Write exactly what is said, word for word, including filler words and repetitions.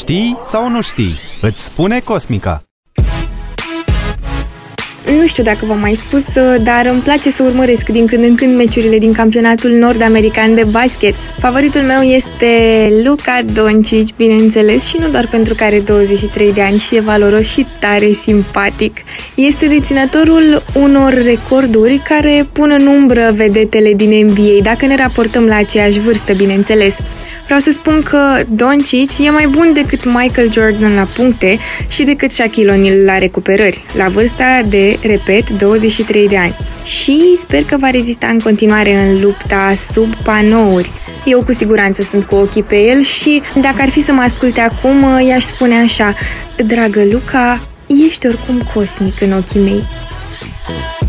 Știi sau nu știi? Îți spune Cosmica. Nu știu dacă v-am mai spus, dar îmi place să urmăresc din când în când meciurile din campionatul nord-american de basket. Favoritul meu este Luka Doncic, bineînțeles, și nu doar pentru că are douăzeci și trei de ani și e valoros și tare simpatic. Este deținătorul unor recorduri care pun în umbră vedetele din N B A, dacă ne raportăm la aceeași vârstă, bineînțeles. Vreau să spun că Doncic e mai bun decât Michael Jordan la puncte și decât Shaquille O'Neal la recuperări, la vârsta de, repet, douăzeci și trei de ani. Și sper că va rezista în continuare în lupta sub panouri. Eu cu siguranță sunt cu ochii pe el și dacă ar fi să mă asculte acum, i-aș spune așa: dragă Luca, ești oricum cosmic în ochii mei.